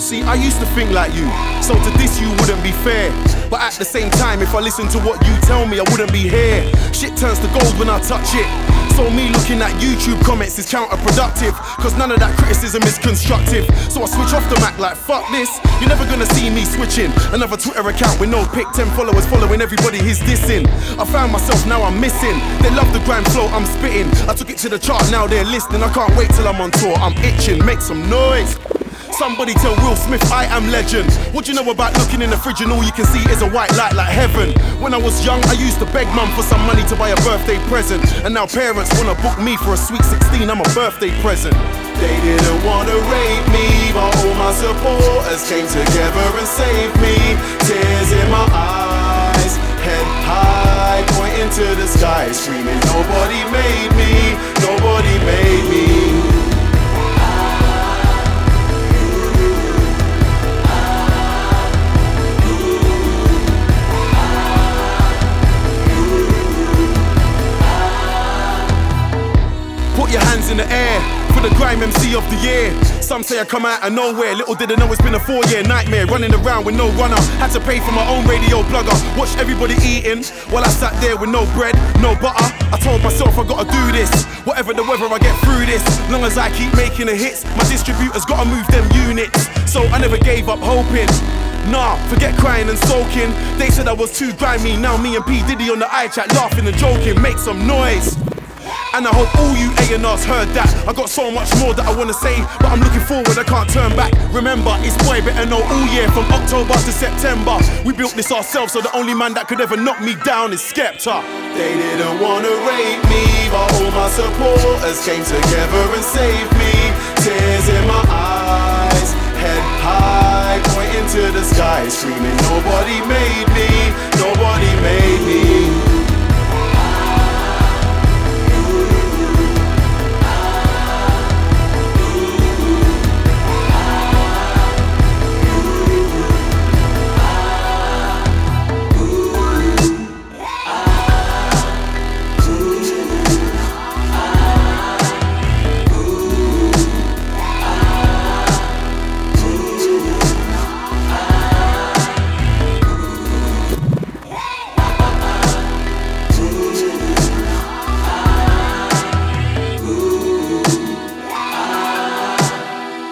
See, I used to think like you, so to diss you wouldn't be fair. But at the same time, if I listen to what you tell me, I wouldn't be here. Shit turns to gold when I touch it. So me looking at YouTube comments is counterproductive, cause none of that criticism is constructive. So I switch off the Mac like fuck this. You're never gonna see me switching another Twitter account with no pic, 10 followers following everybody he's dissing. I found myself, now I'm missing. They love the grime flow I'm spitting. I took it to the chart, now they're listening. I can't wait till I'm on tour, I'm itching, make some noise. Somebody tell Will Smith I am legend. What do you know about looking in the fridge and all you can see is a white light like heaven? When I was young, I used to beg mum for some money to buy a birthday present. And now parents wanna book me for a sweet 16, I'm a birthday present. They didn't wanna rape me, but all my supporters came together and saved me. Tears in my eyes, head high, pointing to the sky, screaming nobody made me, nobody made me. Put your hands in the air for the grime MC of the year. Some say I come out of nowhere, little did I know it's been a 4-year nightmare. Running around with no runner, had to pay for my own radio blogger. Watched everybody eating while I sat there with no bread, no butter. I told myself I gotta do this, whatever the weather I get through this. Long as I keep making the hits, my distributors gotta move them units. So I never gave up hoping. Nah, forget crying and sulking. They said I was too grimy, now me and P Diddy on the iChat laughing and joking. Make some noise. And I hope all you A&Rs heard that. I got so much more that I wanna say, but I'm looking forward, I can't turn back. Remember, it's boy better know all year, from October to September. We built this ourselves, so the only man that could ever knock me down is Skepta. They didn't wanna rape me, but all my supporters came together and saved me. Tears in my eyes, head high, pointing to the sky, screaming nobody made me, nobody made me.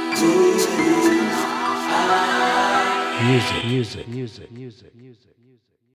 Music.